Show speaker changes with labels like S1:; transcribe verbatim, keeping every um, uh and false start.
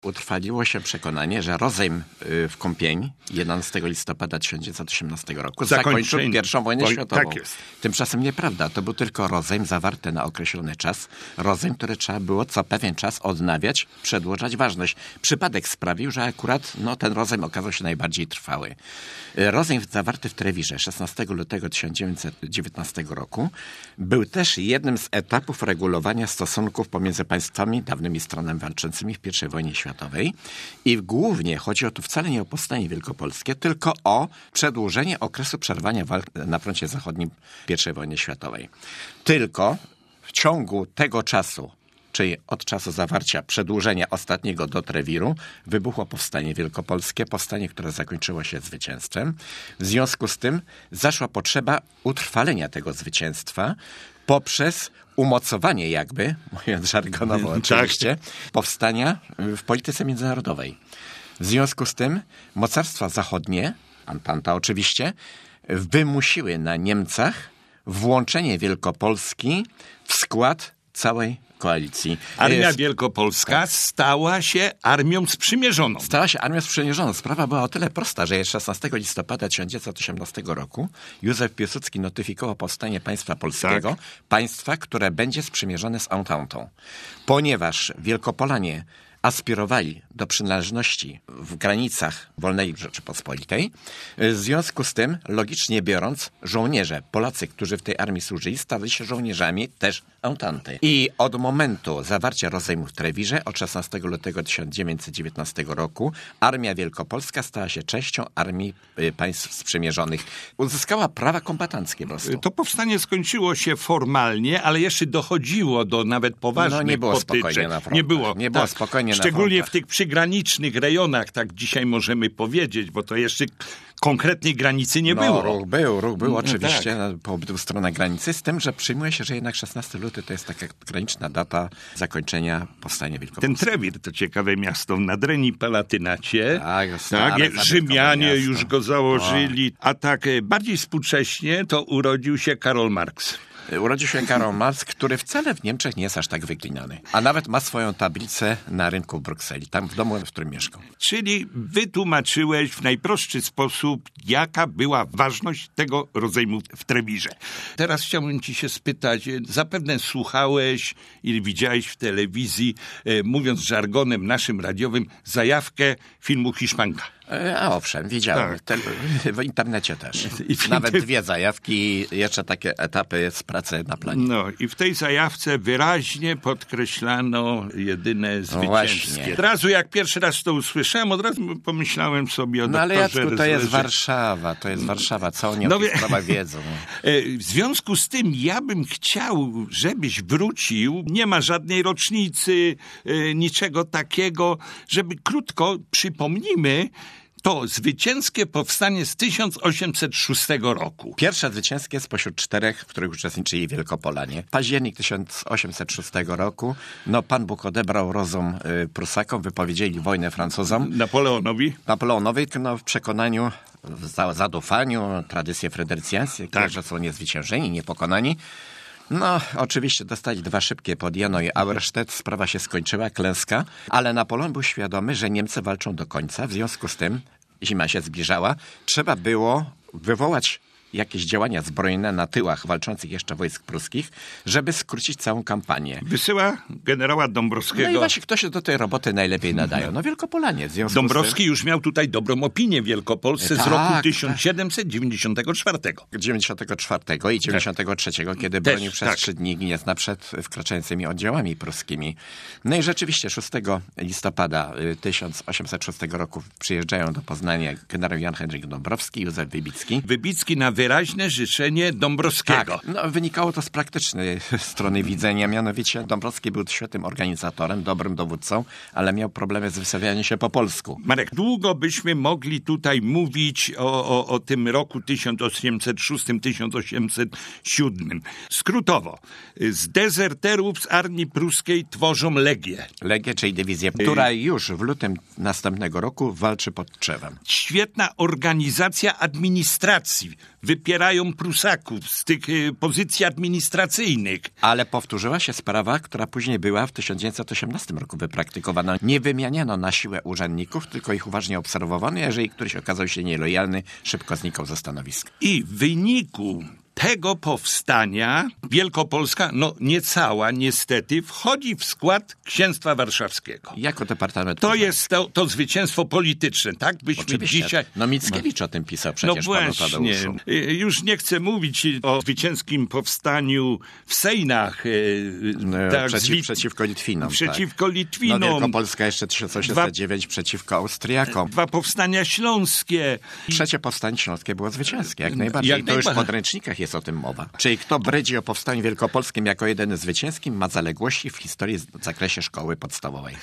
S1: Utrwaliło się przekonanie, że rozejm w Kąpień jedenastego listopada tysiąc dziewięćset osiemnastego roku zakończył pierwszą wojnę
S2: Oj,
S1: światową.
S2: Tak jest.
S1: Tymczasem nieprawda. To był tylko rozejm zawarty na określony czas. Rozejm, który trzeba było co pewien czas odnawiać, przedłużać ważność. Przypadek sprawił, że akurat no, ten rozejm okazał się najbardziej trwały. Rozejm zawarty w Trewirze szesnastego lutego tysiąc dziewięćset dziewiętnastego roku był też jednym z etapów regulowania stosunków pomiędzy państwami, dawnymi stronami walczącymi w pierwszej wojnie światowej. I głównie chodzi o tu wcale nie o powstanie wielkopolskie, tylko o przedłużenie okresu przerwania walk na froncie zachodnim pierwszej wojny światowej. Tylko w ciągu tego czasu, czyli od czasu zawarcia przedłużenia ostatniego do Trewiru, wybuchło powstanie wielkopolskie, powstanie, które zakończyło się zwycięstwem. W związku z tym zaszła potrzeba utrwalenia tego zwycięstwa poprzez umocowanie jakby, mówiąc żargonowo oczywiście, powstania w polityce międzynarodowej. W związku z tym mocarstwa zachodnie, Antanta oczywiście, wymusiły na Niemcach włączenie Wielkopolski w skład całej koalicji.
S2: Armia Wielkopolska stała się armią sprzymierzoną.
S1: Stała się armią sprzymierzoną. Sprawa była o tyle prosta, że szesnastego listopada tysiąc dziewięćset osiemnastego roku Józef Piłsudski notyfikował powstanie państwa polskiego, tak. Państwa, które będzie sprzymierzone z Ententą. Ponieważ Wielkopolanie aspirowali do przynależności w granicach wolnej Rzeczypospolitej. W związku z tym, logicznie biorąc, żołnierze, Polacy, którzy w tej armii służyli, stali się żołnierzami też Ententy. I od momentu zawarcia rozejmu w Trewirze, od szesnastego lutego tysiąc dziewięćset dziewiętnastego roku, Armia Wielkopolska stała się częścią armii y, państw sprzymierzonych. Uzyskała prawa kombatanckie po prostu.
S2: To powstanie skończyło się formalnie, ale jeszcze dochodziło do nawet poważnych
S1: No nie było
S2: potyczek.
S1: spokojnie na frontach.
S2: Nie było,
S1: nie było
S2: tak.
S1: spokojnie
S2: Szczególnie
S1: na
S2: w tych przygranicznych rejonach, tak dzisiaj możemy powiedzieć, bo to jeszcze konkretnej granicy nie
S1: no,
S2: było.
S1: Ruch był, ruch był
S2: no,
S1: oczywiście
S2: tak.
S1: po obydwu stronach granicy, z tym, że przyjmuje się, że jednak szesnastego lutego to jest taka graniczna data zakończenia powstania Wielkopolskiego.
S2: Ten Trewir to ciekawe miasto w Nadrenii Palatynacie.
S1: Tak,
S2: tak Rzymianie
S1: miasto.
S2: już go założyli. O. A tak bardziej współcześnie to urodził się Karol Marx.
S1: Urodził się Karol Marx, który wcale w Niemczech nie jest aż tak wyklinany. A nawet ma swoją tablicę na rynku w Brukseli, tam w domu, w którym mieszkał.
S2: Czyli wytłumaczyłeś w najprostszy sposób, jaka była ważność tego rozejmu w Trewirze. Teraz chciałbym ci się spytać, zapewne słuchałeś i widziałeś w telewizji, e, mówiąc żargonem naszym radiowym, zajawkę filmu Hiszpanka.
S1: A owszem, widziałem.
S2: Tak.
S1: Te, w internecie też.
S2: I w
S1: Nawet
S2: inter...
S1: dwie zajawki, jeszcze takie etapy z pracy na planie.
S2: No i w tej zajawce wyraźnie podkreślano jedyne zwycięskie.
S1: No
S2: od razu jak pierwszy raz to usłyszałem, od razu pomyślałem sobie o
S1: No ale
S2: doktorze
S1: Jacku, to jest
S2: Rezlerze.
S1: Warszawa, to jest Warszawa, co oni
S2: No
S1: o tych sprawach wiedzą.
S2: W związku z tym ja bym chciał, żebyś wrócił, nie ma żadnej rocznicy, niczego takiego, żeby krótko przypomnijmy to zwycięskie powstanie z tysiąc osiemset szóstego roku.
S1: Pierwsze zwycięskie spośród czterech, w których uczestniczyli Wielkopolanie. Październik tysiąc osiemset szóstego roku. No, Pan Bóg odebrał rozum y, Prusakom, wypowiedzieli wojnę Francuzom.
S2: Napoleonowi?
S1: Napoleonowi, no, w przekonaniu, w zadufaniu, tradycje fryderycjańskie,
S2: tak.
S1: że są niezwyciężeni, niepokonani. No, oczywiście dostali dwa szybkie pod Jano i Auerstedt, sprawa się skończyła, klęska, ale Napoleon był świadomy, że Niemcy walczą do końca, w związku z tym zima się zbliżała, trzeba było wywołać jakieś działania zbrojne na tyłach walczących jeszcze wojsk pruskich, żeby skrócić całą kampanię.
S2: Wysyła generała Dąbrowskiego.
S1: No i właśnie kto się do tej roboty najlepiej nadają? No Wielkopolanie. W związku
S2: Dąbrowski
S1: z tym...
S2: już miał tutaj dobrą opinię w Wielkopolsce
S1: tak,
S2: z roku
S1: tak.
S2: tysiąc siedemset dziewięćdziesiątego czwartego.
S1: dziewięćdziesiątego czwartego i dziewięćdziesiątego trzeciego, kiedy
S2: Też,
S1: bronił przez
S2: tak.
S1: trzy dni Gniezna przed wkraczającymi oddziałami pruskimi. No i rzeczywiście szóstego listopada tysiąc osiemset szóstego roku przyjeżdżają do Poznania generał Jan Henryk Dąbrowski, Józef Wybicki.
S2: Wybicki na wyraźne życzenie Dąbrowskiego.
S1: Tak, no, wynikało to z praktycznej strony widzenia, mianowicie Dąbrowski był świetnym organizatorem, dobrym dowódcą, ale miał problemy z wysawianiem się po polsku.
S2: Marek, długo byśmy mogli tutaj mówić o, o, o tym roku tysiąc osiemset szóstym do tysiąc osiemset siódmego. Skrótowo, z dezerterów z armii pruskiej tworzą Legię.
S1: Legię, czyli dywizję, która już w lutym następnego roku walczy pod Tczewem.
S2: Świetna organizacja administracji wypierają Prusaków z tych y, pozycji administracyjnych.
S1: Ale powtórzyła się sprawa, która później była w tysiąc dziewięćset osiemnastym roku wypraktykowana. Nie wymianiano na siłę urzędników, tylko ich uważnie obserwowano. Jeżeli któryś okazał się nielojalny, szybko znikał ze stanowiska.
S2: I w wyniku tego powstania Wielkopolska, no nie cała niestety, wchodzi w skład Księstwa Warszawskiego.
S1: Jako departament.
S2: To jest to, to zwycięstwo polityczne, tak? Byśmy
S1: Oczywiście.
S2: dzisiaj...
S1: No Mickiewicz o tym pisał przecież.
S2: No właśnie. Już nie chcę mówić o zwycięskim powstaniu w Sejnach.
S1: No,
S2: tak,
S1: przeciw,
S2: Lit...
S1: przeciwko Litwinom.
S2: Przeciwko
S1: tak.
S2: Litwinom.
S1: No Wielkopolska jeszcze tysiąc osiemset dziewięć Dwa... przeciwko Austriakom.
S2: Dwa powstania śląskie.
S1: Trzecie powstanie śląskie było zwycięskie, jak najbardziej.
S2: Jak
S1: I to
S2: najbardziej.
S1: już w podręcznikach jest o tym mowa. Czyli kto brydzi o powstaniu wielkopolskim jako jeden zwycięskim, ma zaległości w historii w zakresie szkoły podstawowej.